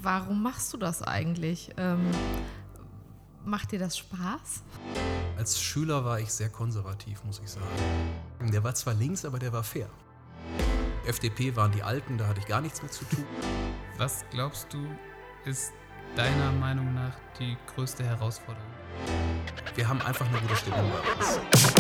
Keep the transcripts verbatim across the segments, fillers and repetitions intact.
Warum machst du das eigentlich? Ähm, macht dir das Spaß? Als Schüler war ich sehr konservativ, muss ich sagen. Der war zwar links, aber der war fair. F D P waren die Alten, da hatte ich gar nichts mit zu tun. Was glaubst du, ist deiner Meinung nach die größte Herausforderung? Wir haben einfach eine gute Stimmung bei uns.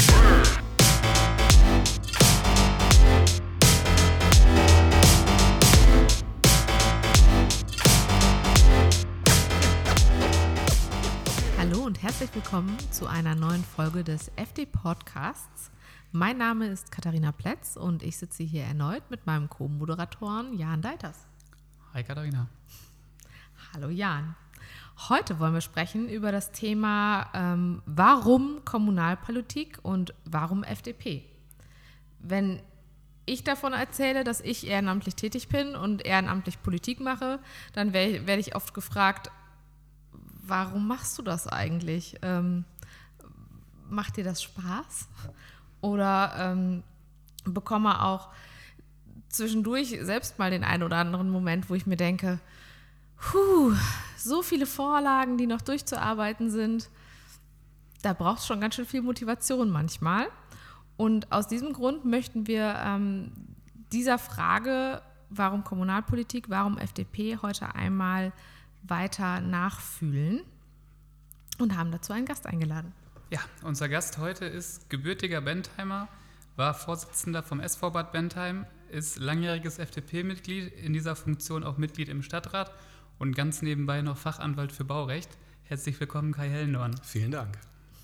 Hallo und herzlich willkommen zu einer neuen Folge des F D-Podcasts. Mein Name ist Katharina Plätz und ich sitze hier erneut mit meinem Co-Moderatoren Jan Deiters. Hi Katharina. Hallo Jan. Heute wollen wir sprechen über das Thema ähm, warum Kommunalpolitik und warum F D P. Wenn ich davon erzähle, dass ich ehrenamtlich tätig bin und ehrenamtlich Politik mache, dann werde werd ich oft gefragt, warum machst du das eigentlich? Ähm, macht dir das Spaß? Oder ähm, bekomme auch zwischendurch selbst mal den einen oder anderen Moment, wo ich mir denke, puh, so viele Vorlagen, die noch durchzuarbeiten sind, da braucht es schon ganz schön viel Motivation manchmal. Und aus diesem Grund möchten wir ähm, dieser Frage, warum Kommunalpolitik, warum F D P, heute einmal weiter nachfühlen und haben dazu einen Gast eingeladen. Ja, unser Gast heute ist gebürtiger Bentheimer, war Vorsitzender vom S V Bad Bentheim, ist langjähriges F D P-Mitglied, in dieser Funktion auch Mitglied im Stadtrat und ganz nebenbei noch Fachanwalt für Baurecht. Herzlich willkommen, Kai Hellnorn. Vielen Dank.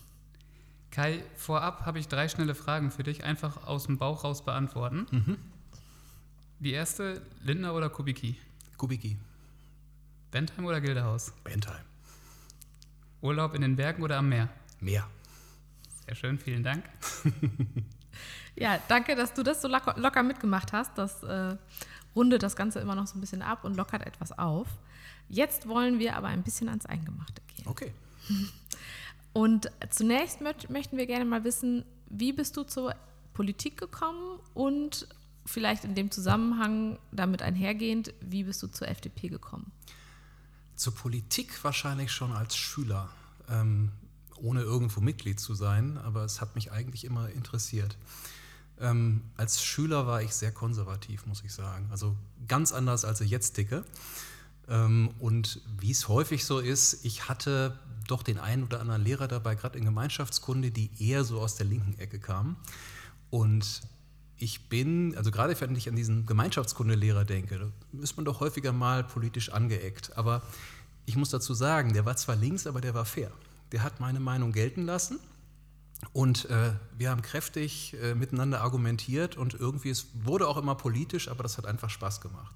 Kai, vorab habe ich drei schnelle Fragen für dich, einfach aus dem Bauch raus beantworten. Mhm. Die erste, Lindner oder Kubicki? Kubicki. Bentheim oder Gildehaus? Bentheim. Urlaub in den Bergen oder am Meer? Meer. Sehr schön, vielen Dank. Ja, danke, dass du das so locker, locker mitgemacht hast. Das äh, rundet das Ganze immer noch so ein bisschen ab und lockert etwas auf. Jetzt wollen wir aber ein bisschen ans Eingemachte gehen. Okay. Und zunächst mö- möchten wir gerne mal wissen, wie bist du zur Politik gekommen und vielleicht in dem Zusammenhang damit einhergehend, wie bist du zur F D P gekommen? Zur Politik wahrscheinlich schon als Schüler, ähm, ohne irgendwo Mitglied zu sein, aber es hat mich eigentlich immer interessiert. Ähm, als Schüler war ich sehr konservativ, muss ich sagen. Also ganz anders, als ich jetzt ticke. Ähm, und wie es häufig so ist, ich hatte doch den einen oder anderen Lehrer dabei, gerade in Gemeinschaftskunde, die eher so aus der linken Ecke kamen. Und ich bin, also gerade wenn ich an diesen Gemeinschaftskundelehrer denke, da ist man doch häufiger mal politisch angeeckt. Aber ich muss dazu sagen, der war zwar links, aber der war fair. Der hat meine Meinung gelten lassen und äh, wir haben kräftig äh, miteinander argumentiert und irgendwie, es wurde auch immer politisch, aber das hat einfach Spaß gemacht.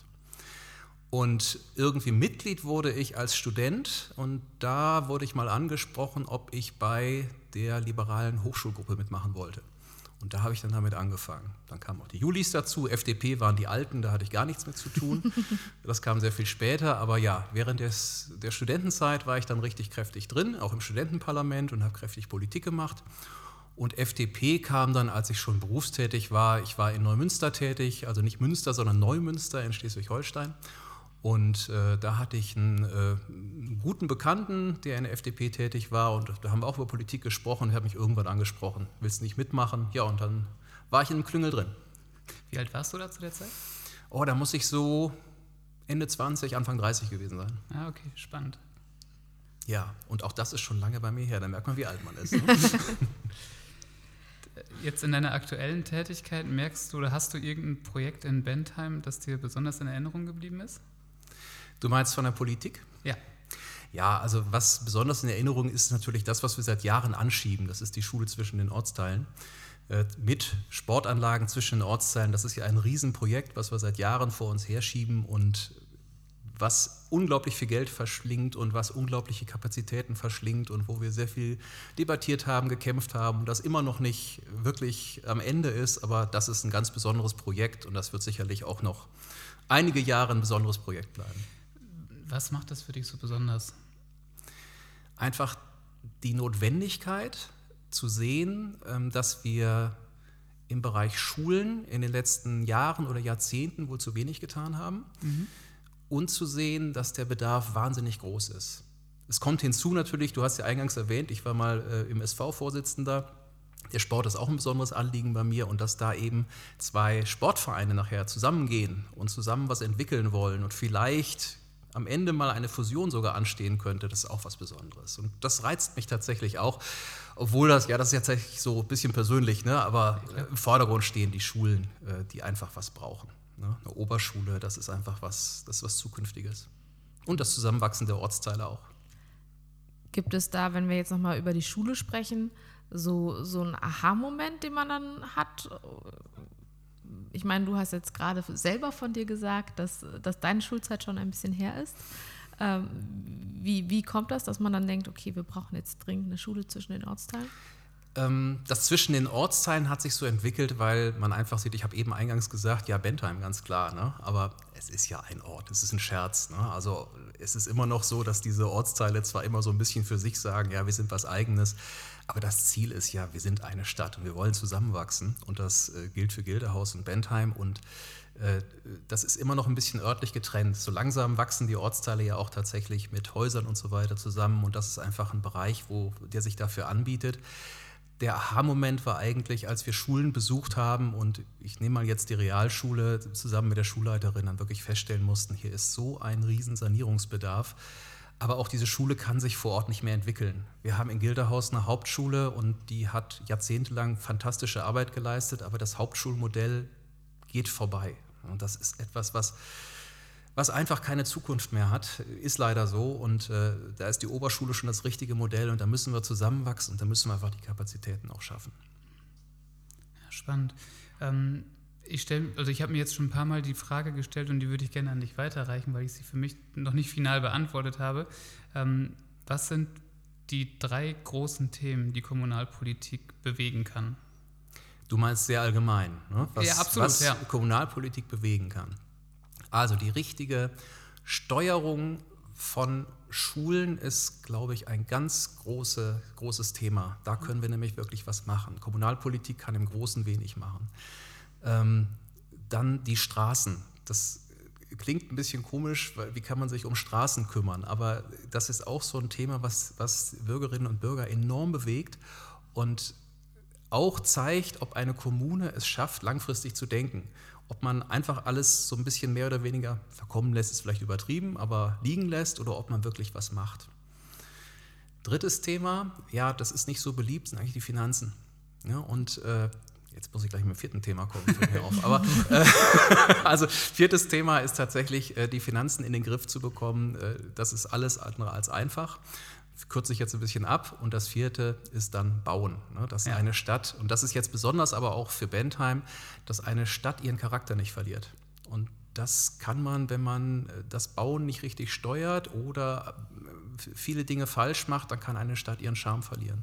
Und irgendwie Mitglied wurde ich als Student und da wurde ich mal angesprochen, ob ich bei der liberalen Hochschulgruppe mitmachen wollte. Und da habe ich dann damit angefangen. Dann kamen auch die Julis dazu, F D P waren die Alten, da hatte ich gar nichts mit zu tun. Das kam sehr viel später, aber ja, während des, der Studentenzeit war ich dann richtig kräftig drin, auch im Studentenparlament und habe kräftig Politik gemacht. Und F D P kam dann, als ich schon berufstätig war. Ich war in Neumünster tätig, also nicht Münster, sondern Neumünster in Schleswig-Holstein. Und äh, da hatte ich einen, äh, einen guten Bekannten, der in der F D P tätig war und da haben wir auch über Politik gesprochen und er hat mich irgendwann angesprochen, willst du nicht mitmachen? Ja, und dann war ich in einem Klüngel drin. Wie alt warst du da zu der Zeit? Oh, da muss ich so Ende zwanzig, Anfang dreißig gewesen sein. Ah, okay, spannend. Ja, und auch das ist schon lange bei mir her, da merkt man, wie alt man ist. Ne? Jetzt in deiner aktuellen Tätigkeit merkst du oder hast du irgendein Projekt in Bentheim, das dir besonders in Erinnerung geblieben ist? Du meinst von der Politik? Ja. Ja, also was besonders in Erinnerung ist, ist natürlich das, was wir seit Jahren anschieben. Das ist die Schule zwischen den Ortsteilen. Äh, mit Sportanlagen zwischen den Ortsteilen. Das ist ja ein Riesenprojekt, was wir seit Jahren vor uns herschieben und was unglaublich viel Geld verschlingt und was unglaubliche Kapazitäten verschlingt und wo wir sehr viel debattiert haben, gekämpft haben und das immer noch nicht wirklich am Ende ist. Aber das ist ein ganz besonderes Projekt und das wird sicherlich auch noch einige Jahre ein besonderes Projekt bleiben. Was macht das für dich so besonders? Einfach die Notwendigkeit zu sehen, dass wir im Bereich Schulen in den letzten Jahren oder Jahrzehnten wohl zu wenig getan haben. Mhm. und zu sehen, dass der Bedarf wahnsinnig groß ist. Es kommt hinzu natürlich, du hast ja eingangs erwähnt, ich war mal äh, im S V-Vorsitzender. Der Sport ist auch ein besonderes Anliegen bei mir und dass da eben zwei Sportvereine nachher zusammengehen und zusammen was entwickeln wollen und vielleicht am Ende mal eine Fusion sogar anstehen könnte, das ist auch was Besonderes. Und das reizt mich tatsächlich auch, obwohl das, ja, das ist ja tatsächlich so ein bisschen persönlich, ne, aber äh, im Vordergrund stehen die Schulen, äh, die einfach was brauchen. Ne? Eine Oberschule, das ist einfach was, das ist was Zukünftiges. Und das Zusammenwachsen der Ortsteile auch. Gibt es da, wenn wir jetzt nochmal über die Schule sprechen, so, so einen Aha-Moment, den man dann hat? Ich meine, du hast jetzt gerade selber von dir gesagt, dass, dass deine Schulzeit schon ein bisschen her ist. Ähm, wie, wie kommt das, dass man dann denkt, okay, wir brauchen jetzt dringend eine Schule zwischen den Ortsteilen? Ähm, das zwischen den Ortsteilen hat sich so entwickelt, weil man einfach sieht, ich habe eben eingangs gesagt, ja, Bentheim, ganz klar, ne? Aber es ist ja ein Ort, es ist ein Scherz. Ne? Also es ist immer noch so, dass diese Ortsteile zwar immer so ein bisschen für sich sagen, ja, wir sind was Eigenes, aber das Ziel ist ja, wir sind eine Stadt und wir wollen zusammenwachsen und das äh, gilt für Gildehaus und Bentheim und äh, das ist immer noch ein bisschen örtlich getrennt. So langsam wachsen die Ortsteile ja auch tatsächlich mit Häusern und so weiter zusammen und das ist einfach ein Bereich, wo, der sich dafür anbietet. Der Aha-Moment war eigentlich, als wir Schulen besucht haben und ich nehme mal jetzt die Realschule zusammen mit der Schulleiterin, dann wirklich feststellen mussten, hier ist so ein riesen Sanierungsbedarf, aber auch diese Schule kann sich vor Ort nicht mehr entwickeln. Wir haben in Gildehaus eine Hauptschule und die hat jahrzehntelang fantastische Arbeit geleistet, aber das Hauptschulmodell geht vorbei. Und das ist etwas, was was einfach keine Zukunft mehr hat, ist leider so und äh, da ist die Oberschule schon das richtige Modell und da müssen wir zusammenwachsen und da müssen wir einfach die Kapazitäten auch schaffen. Ja, spannend. Ähm, ich stell, also ich habe mir jetzt schon ein paar Mal die Frage gestellt und die würde ich gerne an dich weiterreichen, weil ich sie für mich noch nicht final beantwortet habe. Ähm, was sind die drei großen Themen, die Kommunalpolitik bewegen kann? Du meinst sehr allgemein, ne? was, ja, absolut, was ja. Kommunalpolitik bewegen kann. Also die richtige Steuerung von Schulen ist, glaube ich, ein ganz große, großes Thema. Da können wir nämlich wirklich was machen. Kommunalpolitik kann im Großen wenig machen. Ähm, dann die Straßen. Das klingt ein bisschen komisch, weil wie kann man sich um Straßen kümmern? Aber das ist auch so ein Thema, was, was Bürgerinnen und Bürger enorm bewegt und auch zeigt, ob eine Kommune es schafft, langfristig zu denken. Ob man einfach alles so ein bisschen mehr oder weniger verkommen lässt, ist vielleicht übertrieben, aber liegen lässt oder ob man wirklich was macht. Drittes Thema, ja, das ist nicht so beliebt, sind eigentlich die Finanzen. Ja, und äh, jetzt muss ich gleich mit dem vierten Thema kommen, fällt mir auf. Aber äh, also viertes Thema ist tatsächlich, äh, die Finanzen in den Griff zu bekommen. Äh, das ist alles andere als einfach. Kürze ich jetzt ein bisschen ab und das vierte ist dann Bauen. Ne? Dass ja. eine Stadt, und das ist jetzt besonders aber auch für Bentheim, dass eine Stadt ihren Charakter nicht verliert. Und das kann man, wenn man das Bauen nicht richtig steuert oder viele Dinge falsch macht, dann kann eine Stadt ihren Charme verlieren.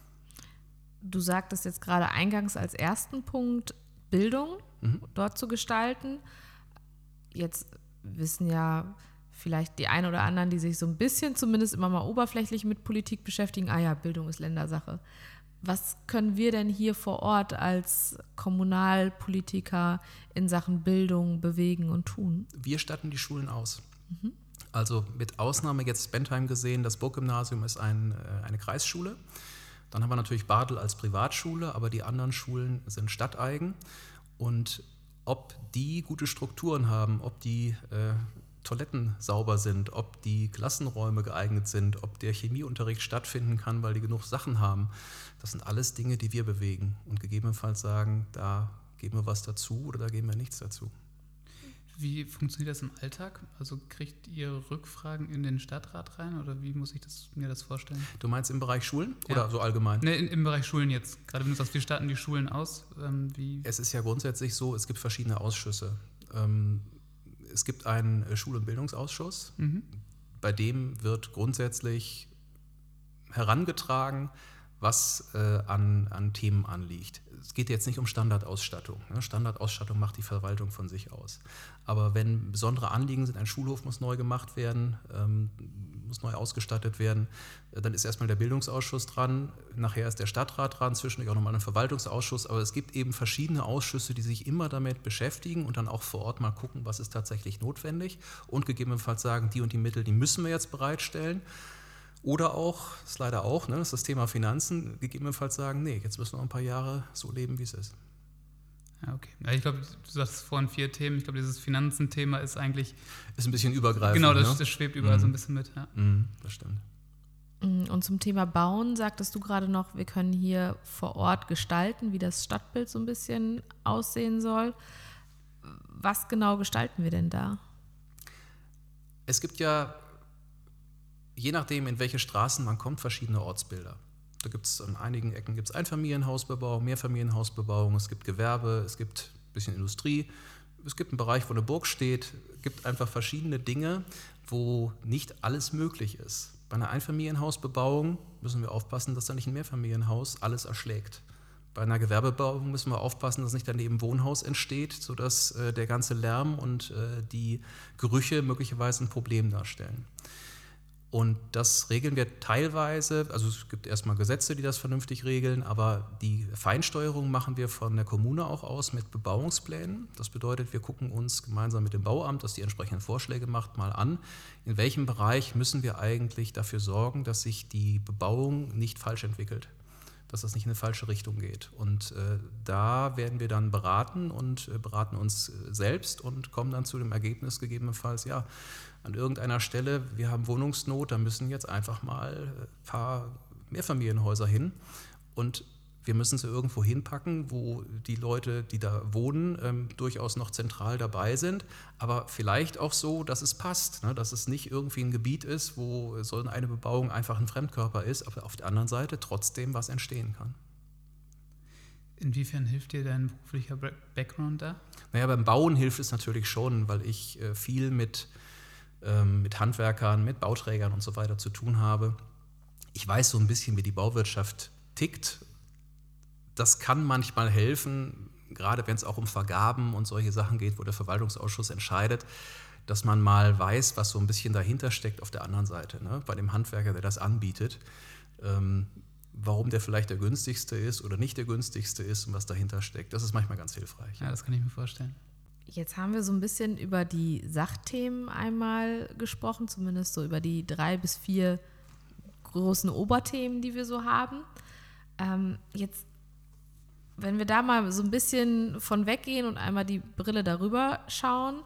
Du sagtest jetzt gerade eingangs als ersten Punkt Bildung mhm. dort zu gestalten. Jetzt wissen ja vielleicht die einen oder anderen, die sich so ein bisschen zumindest immer mal oberflächlich mit Politik beschäftigen, ah ja, Bildung ist Ländersache. Was können wir denn hier vor Ort als Kommunalpolitiker in Sachen Bildung bewegen und tun? Wir statten die Schulen aus. Mhm. Also mit Ausnahme jetzt Bentheim gesehen, das Burggymnasium ist ein, eine Kreisschule. Dann haben wir natürlich Bartel als Privatschule, aber die anderen Schulen sind stadteigen. Und ob die gute Strukturen haben, ob die äh, Toiletten sauber sind, ob die Klassenräume geeignet sind, ob der Chemieunterricht stattfinden kann, weil die genug Sachen haben. Das sind alles Dinge, die wir bewegen und gegebenenfalls sagen, da geben wir was dazu oder da geben wir nichts dazu. Wie funktioniert das im Alltag? Also kriegt ihr Rückfragen in den Stadtrat rein oder wie muss ich das, mir das vorstellen? Du meinst im Bereich Schulen ja. oder so allgemein? Nee, in, im Bereich Schulen jetzt. Gerade wenn du sagst, wir statten die Schulen aus. Ähm, wie? Es ist ja grundsätzlich so, es gibt verschiedene Ausschüsse. Ähm, Es gibt einen Schul- und Bildungsausschuss, mhm. bei dem wird grundsätzlich herangetragen, was äh, an, an Themen anliegt. Es geht jetzt nicht um Standardausstattung. Ne? Standardausstattung macht die Verwaltung von sich aus. Aber wenn besondere Anliegen sind, ein Schulhof muss neu gemacht werden, ähm, muss neu ausgestattet werden. Dann ist erstmal der Bildungsausschuss dran, nachher ist der Stadtrat dran, zwischendurch auch nochmal ein Verwaltungsausschuss. Aber es gibt eben verschiedene Ausschüsse, die sich immer damit beschäftigen und dann auch vor Ort mal gucken, was ist tatsächlich notwendig und gegebenenfalls sagen, die und die Mittel, die müssen wir jetzt bereitstellen. Oder auch, das ist leider auch, ne, das ist das Thema Finanzen, gegebenenfalls sagen, nee, jetzt müssen wir noch ein paar Jahre so leben, wie es ist. Ja, okay. Ja, ich glaube, du sagst vorhin vier Themen. Ich glaube, dieses Finanzenthema ist eigentlich... Ist ein bisschen übergreifend. Genau, das, ne? das schwebt überall mhm. so ein bisschen mit. Ja. Mhm, das stimmt. Und zum Thema Bauen sagtest du gerade noch, wir können hier vor Ort gestalten, wie das Stadtbild so ein bisschen aussehen soll. Was genau gestalten wir denn da? Es gibt ja, je nachdem, in welche Straßen man kommt, verschiedene Ortsbilder. Da gibt es an einigen Ecken gibt's Einfamilienhausbebauung, Mehrfamilienhausbebauung, es gibt Gewerbe, es gibt ein bisschen Industrie, es gibt einen Bereich, wo eine Burg steht, es gibt einfach verschiedene Dinge, wo nicht alles möglich ist. Bei einer Einfamilienhausbebauung müssen wir aufpassen, dass da nicht ein Mehrfamilienhaus alles erschlägt. Bei einer Gewerbebebauung müssen wir aufpassen, dass nicht daneben Wohnhaus entsteht, sodass äh, der ganze Lärm und äh, die Gerüche möglicherweise ein Problem darstellen. Und das regeln wir teilweise, also es gibt erstmal Gesetze, die das vernünftig regeln, aber die Feinsteuerung machen wir von der Kommune auch aus mit Bebauungsplänen. Das bedeutet, wir gucken uns gemeinsam mit dem Bauamt, das die entsprechenden Vorschläge macht, mal an, in welchem Bereich müssen wir eigentlich dafür sorgen, dass sich die Bebauung nicht falsch entwickelt, dass das nicht in eine falsche Richtung geht. Und äh, da werden wir dann beraten und äh, beraten uns selbst und kommen dann zu dem Ergebnis gegebenenfalls, ja, an irgendeiner Stelle, wir haben Wohnungsnot, da müssen jetzt einfach mal ein paar Mehrfamilienhäuser hin und wir müssen sie irgendwo hinpacken, wo die Leute, die da wohnen, ähm, durchaus noch zentral dabei sind, aber vielleicht auch so, dass es passt, ne? Dass es nicht irgendwie ein Gebiet ist, wo so eine Bebauung einfach ein Fremdkörper ist, aber auf der anderen Seite trotzdem was entstehen kann. Inwiefern hilft dir dein beruflicher Background da? Naja, beim Bauen hilft es natürlich schon, weil ich äh, viel mit mit Handwerkern, mit Bauträgern und so weiter zu tun habe. Ich weiß so ein bisschen, wie die Bauwirtschaft tickt. Das kann manchmal helfen, gerade wenn es auch um Vergaben und solche Sachen geht, wo der Verwaltungsausschuss entscheidet, dass man mal weiß, was so ein bisschen dahinter steckt auf der anderen Seite, ne? Bei dem Handwerker, der das anbietet, ähm, warum der vielleicht der günstigste ist oder nicht der günstigste ist und was dahinter steckt. Das ist manchmal ganz hilfreich. Ja, das kann ich mir vorstellen. Jetzt haben wir so ein bisschen über die Sachthemen einmal gesprochen, zumindest so über die drei bis vier großen Oberthemen, die wir so haben. Ähm, jetzt, wenn wir da mal so ein bisschen von weggehen und einmal die Brille darüber schauen,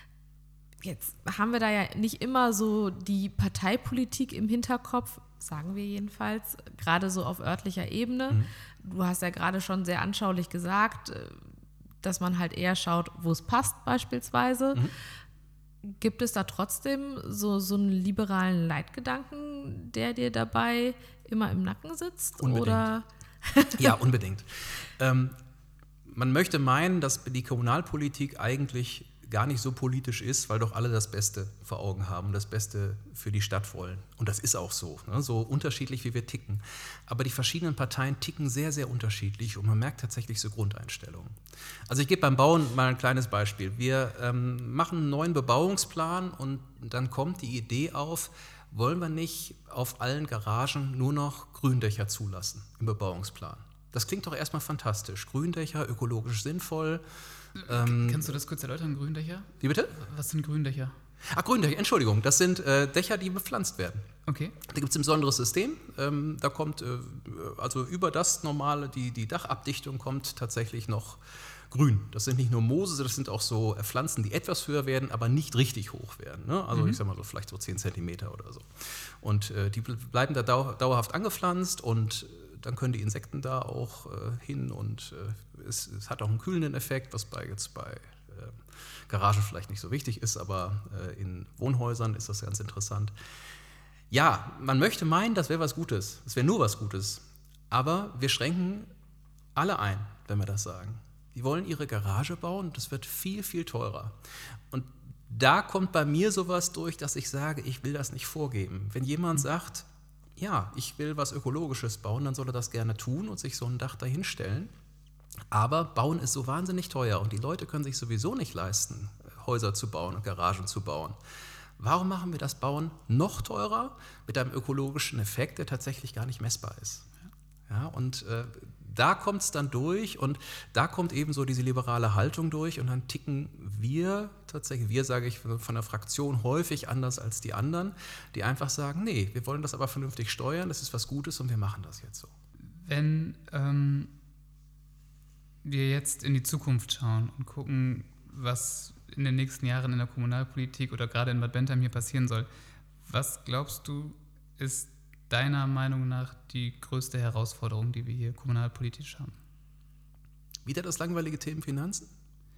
jetzt haben wir da ja nicht immer so die Parteipolitik im Hinterkopf, sagen wir jedenfalls, gerade so auf örtlicher Ebene. Mhm. Du hast ja gerade schon sehr anschaulich gesagt, dass man halt eher schaut, wo es passt beispielsweise. Mhm. Gibt es da trotzdem so, so einen liberalen Leitgedanken, der dir dabei immer im Nacken sitzt? Unbedingt. Oder? Ja, unbedingt. Ähm, man möchte meinen, dass die Kommunalpolitik eigentlich gar nicht so politisch ist, weil doch alle das Beste vor Augen haben, das Beste für die Stadt wollen. Und das ist auch so, ne? So unterschiedlich, wie wir ticken. Aber die verschiedenen Parteien ticken sehr, sehr unterschiedlich und man merkt tatsächlich so Grundeinstellungen. Also ich gebe beim Bauen mal ein kleines Beispiel. Wir ähm, machen einen neuen Bebauungsplan und dann kommt die Idee auf, wollen wir nicht auf allen Garagen nur noch Gründächer zulassen im Bebauungsplan? Das klingt doch erstmal fantastisch. Gründächer, ökologisch sinnvoll. Ähm, Kannst du das kurz erläutern, Gründächer? Wie bitte? Was sind Gründächer? Ach, Gründächer, Entschuldigung. Das sind äh, Dächer, die bepflanzt werden. Okay. Da gibt es ein besonderes System. Ähm, da kommt, äh, also über das normale, die, die Dachabdichtung kommt tatsächlich noch Grün. Das sind nicht nur Moose, das sind auch so Pflanzen, die etwas höher werden, aber nicht richtig hoch werden. Ne? Also mhm. ich sag mal so vielleicht so zehn Zentimeter oder so. Und äh, die bleiben da dau- dauerhaft angepflanzt und dann können die Insekten da auch äh, hin und äh, es, es hat auch einen kühlenden Effekt, was bei jetzt bei äh, Garagen vielleicht nicht so wichtig ist, aber äh, in Wohnhäusern ist das ganz interessant. Ja, man möchte meinen, das wäre was Gutes, es wäre nur was Gutes, aber wir schränken alle ein, wenn wir das sagen. Die wollen ihre Garage bauen und das wird viel, viel teurer. Und da kommt bei mir sowas durch, dass ich sage, ich will das nicht vorgeben. Wenn jemand sagt, ja, ich will was Ökologisches bauen, dann soll er das gerne tun und sich so ein Dach dahinstellen. Aber Bauen ist so wahnsinnig teuer und die Leute können sich sowieso nicht leisten, Häuser zu bauen und Garagen zu bauen. Warum machen wir das Bauen noch teurer mit einem ökologischen Effekt, der tatsächlich gar nicht messbar ist? Ja, und äh, da kommt es dann durch und da kommt eben so diese liberale Haltung durch und dann ticken wir tatsächlich, wir sage ich von der Fraktion häufig anders als die anderen, die einfach sagen, nee, wir wollen das aber vernünftig steuern, das ist was Gutes und wir machen das jetzt so. Wenn ähm, wir jetzt in die Zukunft schauen und gucken, was in den nächsten Jahren in der Kommunalpolitik oder gerade in Bad Bentheim hier passieren soll, was glaubst du, ist deiner Meinung nach die größte Herausforderung, die wir hier kommunalpolitisch haben? Wieder das langweilige Thema Finanzen?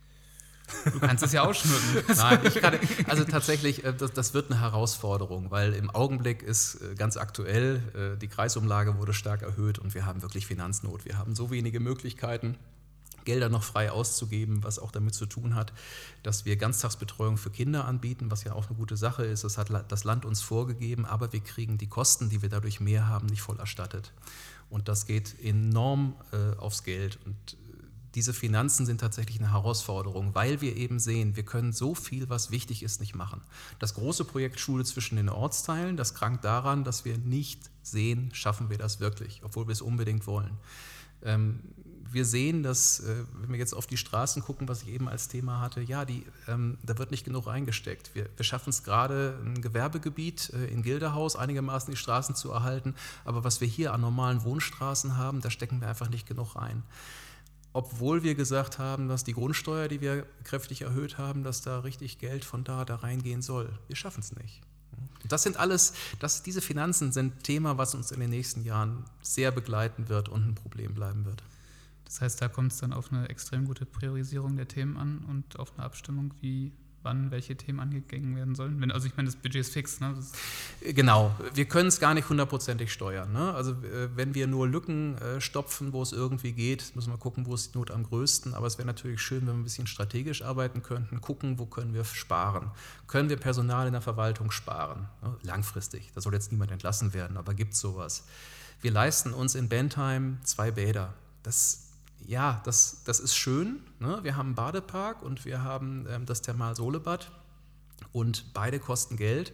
Du kannst es ja ausschmücken. Nein, ich kann, also tatsächlich, das, das wird eine Herausforderung, weil im Augenblick ist ganz aktuell, die Kreisumlage wurde stark erhöht und wir haben wirklich Finanznot. Wir haben so wenige Möglichkeiten, Gelder noch frei auszugeben, was auch damit zu tun hat, dass wir Ganztagsbetreuung für Kinder anbieten, was ja auch eine gute Sache ist. Das hat das Land uns vorgegeben, aber wir kriegen die Kosten, die wir dadurch mehr haben, nicht voll erstattet. Und das geht enorm äh, aufs Geld. Und diese Finanzen sind tatsächlich eine Herausforderung, weil wir eben sehen, wir können so viel, was wichtig ist, nicht machen. Das große Projekt Schule zwischen den Ortsteilen, das krankt daran, dass wir nicht sehen, schaffen wir das wirklich, obwohl wir es unbedingt wollen. Ähm, Wir sehen, dass, wenn wir jetzt auf die Straßen gucken, was ich eben als Thema hatte, ja, die, ähm, da wird nicht genug reingesteckt. Wir, wir schaffen es gerade, ein Gewerbegebiet äh, in Gilderhaus einigermaßen die Straßen zu erhalten, aber was wir hier an normalen Wohnstraßen haben, da stecken wir einfach nicht genug rein. Obwohl wir gesagt haben, dass die Grundsteuer, die wir kräftig erhöht haben, dass da richtig Geld von da, da reingehen soll. Wir schaffen es nicht. Das sind alles, das, diese Finanzen sind Thema, was uns in den nächsten Jahren sehr begleiten wird und ein Problem bleiben wird. Das heißt, da kommt es dann auf eine extrem gute Priorisierung der Themen an und auf eine Abstimmung, wie, wann welche Themen angegangen werden sollen. Wenn, also ich meine, das Budget ist fix. Ne? Das genau, wir können es gar nicht hundertprozentig steuern. Ne? Also wenn wir nur Lücken äh, stopfen, wo es irgendwie geht, müssen wir gucken, wo ist die Not am größten. Aber es wäre natürlich schön, wenn wir ein bisschen strategisch arbeiten könnten, gucken, wo können wir sparen. Können wir Personal in der Verwaltung sparen? Ne? Langfristig, da soll jetzt niemand entlassen werden, aber gibt es sowas. Wir leisten uns in Bentheim zwei Bäder. Das Ja, das, das ist schön. Ne? Wir haben einen Badepark und wir haben ähm, das Thermal-Solebad und beide kosten Geld.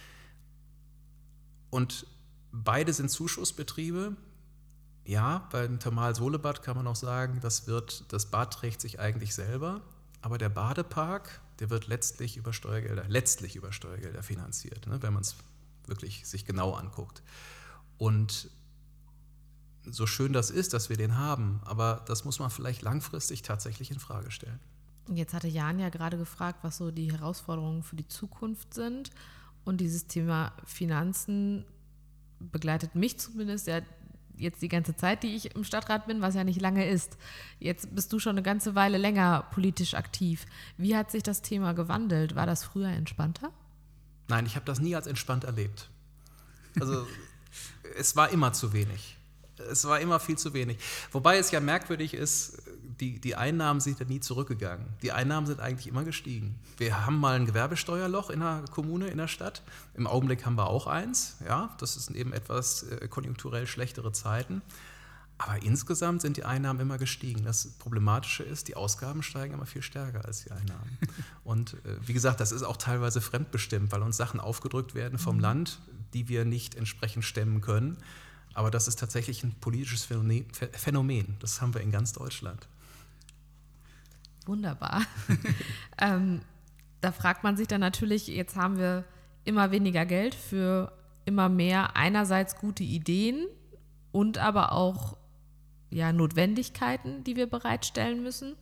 Und beide sind Zuschussbetriebe. Ja, beim Thermal-Solebad kann man auch sagen, das, wird, das Bad trägt sich eigentlich selber, aber der Badepark, der wird letztlich über Steuergelder, letztlich über Steuergelder finanziert, ne? Wenn man es wirklich sich genau anguckt. Und so schön das ist, dass wir den haben, aber das muss man vielleicht langfristig tatsächlich in Frage stellen. Jetzt hatte Jan ja gerade gefragt, was so die Herausforderungen für die Zukunft sind. Und dieses Thema Finanzen begleitet mich zumindest ja jetzt die ganze Zeit, die ich im Stadtrat bin, was ja nicht lange ist. Jetzt bist du schon eine ganze Weile länger politisch aktiv. Wie hat sich das Thema gewandelt? War das früher entspannter? Nein, ich habe das nie als entspannt erlebt. Also es war immer zu wenig. Es war immer viel zu wenig. Wobei es ja merkwürdig ist, die, die Einnahmen sind ja nie zurückgegangen. Die Einnahmen sind eigentlich immer gestiegen. Wir haben mal ein Gewerbesteuerloch in der Kommune, in der Stadt. Im Augenblick haben wir auch eins. Ja, das sind eben etwas äh, konjunkturell schlechtere Zeiten. Aber insgesamt sind die Einnahmen immer gestiegen. Das Problematische ist, die Ausgaben steigen immer viel stärker als die Einnahmen. Und äh, wie gesagt, das ist auch teilweise fremdbestimmt, weil uns Sachen aufgedrückt werden vom Land, die wir nicht entsprechend stemmen können. Aber das ist tatsächlich ein politisches Phänomen. Das haben wir in ganz Deutschland. Wunderbar. ähm, da fragt man sich dann natürlich, jetzt haben wir immer weniger Geld für immer mehr einerseits gute Ideen und aber auch ja, Notwendigkeiten, die wir bereitstellen müssen.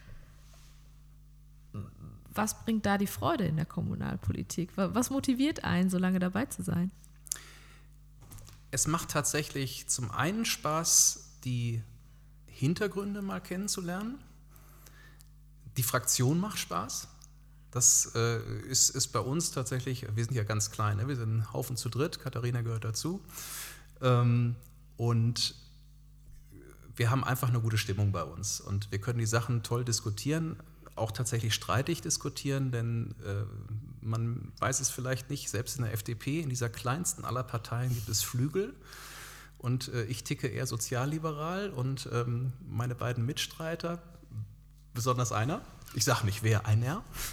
Was bringt da die Freude in der Kommunalpolitik? Was motiviert einen, so lange dabei zu sein? Es macht tatsächlich zum einen Spaß, die Hintergründe mal kennenzulernen. Die Fraktion macht Spaß. Das äh, ist, ist bei uns tatsächlich, wir sind ja ganz klein, ne? Wir sind ein Haufen zu dritt, Katharina gehört dazu. Ähm, und wir haben einfach eine gute Stimmung bei uns. Und wir können die Sachen toll diskutieren, auch tatsächlich streitig diskutieren, denn äh, man weiß es vielleicht nicht, selbst in der F D P, in dieser kleinsten aller Parteien gibt es Flügel und äh, ich ticke eher sozialliberal und ähm, meine beiden Mitstreiter, besonders einer, ich sage nicht wer, einer,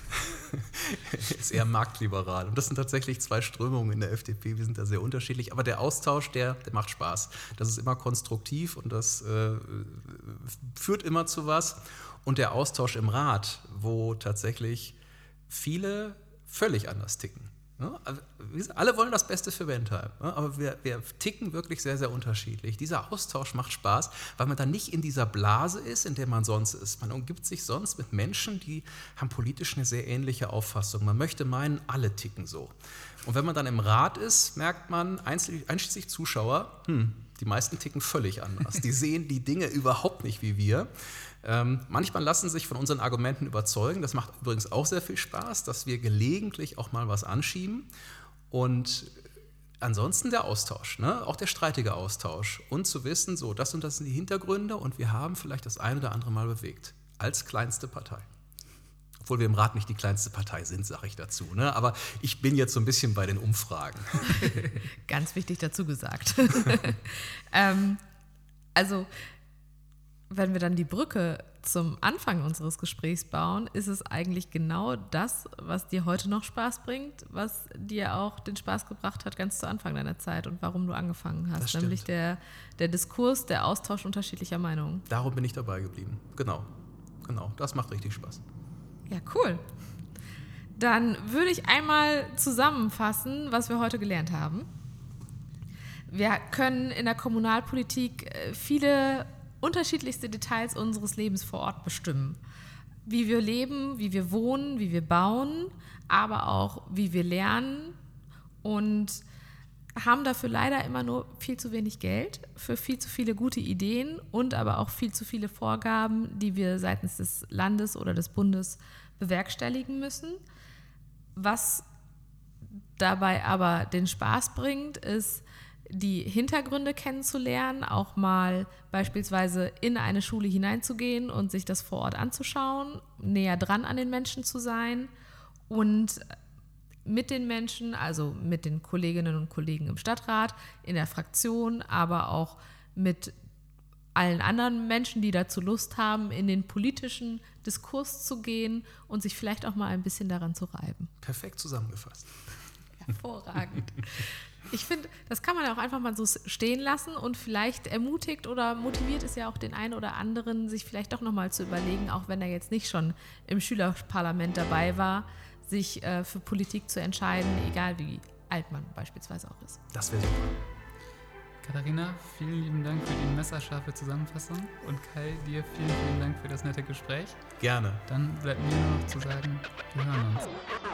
ist eher marktliberal. Und das sind tatsächlich zwei Strömungen in der F D P, wir sind da sehr unterschiedlich. Aber der Austausch, der, der macht Spaß. Das ist immer konstruktiv und das äh, führt immer zu was. Und der Austausch im Rat, wo tatsächlich viele völlig anders ticken. Ja, alle wollen das Beste für Bentheim, ja, aber wir, wir ticken wirklich sehr, sehr unterschiedlich. Dieser Austausch macht Spaß, weil man dann nicht in dieser Blase ist, in der man sonst ist. Man umgibt sich sonst mit Menschen, die haben politisch eine sehr ähnliche Auffassung. Man möchte meinen, alle ticken so. Und wenn man dann im Rat ist, merkt man, einschließlich Zuschauer, hm, die meisten ticken völlig anders. Die sehen die Dinge überhaupt nicht wie wir. Ähm, manchmal lassen sich von unseren Argumenten überzeugen. Das macht übrigens auch sehr viel Spaß, dass wir gelegentlich auch mal was anschieben. Und ansonsten der Austausch, ne? Auch der streitige Austausch. Und zu wissen, so, das und das sind die Hintergründe und wir haben vielleicht das ein oder andere Mal bewegt. Als kleinste Partei. Obwohl wir im Rat nicht die kleinste Partei sind, sage ich dazu. Ne? Aber ich bin jetzt so ein bisschen bei den Umfragen. Ganz wichtig dazu gesagt. ähm, also, wenn wir dann die Brücke zum Anfang unseres Gesprächs bauen, ist es eigentlich genau das, was dir heute noch Spaß bringt, was dir auch den Spaß gebracht hat ganz zu Anfang deiner Zeit und warum du angefangen hast. Nämlich der, der Diskurs, der Austausch unterschiedlicher Meinungen. Darum bin ich dabei geblieben. Genau, genau. Das macht richtig Spaß. Ja, cool. Dann würde ich einmal zusammenfassen, was wir heute gelernt haben. Wir können in der Kommunalpolitik viele unterschiedlichste Details unseres Lebens vor Ort bestimmen. Wie wir leben, wie wir wohnen, wie wir bauen, aber auch wie wir lernen und haben dafür leider immer nur viel zu wenig Geld für viel zu viele gute Ideen und aber auch viel zu viele Vorgaben, die wir seitens des Landes oder des Bundes bewerkstelligen müssen. Was dabei aber den Spaß bringt, ist, die Hintergründe kennenzulernen, auch mal beispielsweise in eine Schule hineinzugehen und sich das vor Ort anzuschauen, näher dran an den Menschen zu sein und mit den Menschen, also mit den Kolleginnen und Kollegen im Stadtrat, in der Fraktion, aber auch mit allen anderen Menschen, die dazu Lust haben, in den politischen Diskurs zu gehen und sich vielleicht auch mal ein bisschen daran zu reiben. Perfekt zusammengefasst. Hervorragend. Ich finde, das kann man ja auch einfach mal so stehen lassen und vielleicht ermutigt oder motiviert es ja auch den einen oder anderen, sich vielleicht doch nochmal zu überlegen, auch wenn er jetzt nicht schon im Schülerparlament dabei war, sich äh, für Politik zu entscheiden, egal wie alt man beispielsweise auch ist. Das wäre super. Katharina, vielen lieben Dank für die messerscharfe Zusammenfassung und Kai, dir vielen, vielen Dank für das nette Gespräch. Gerne. Dann bleibt mir nur noch zu sagen, wir hören uns.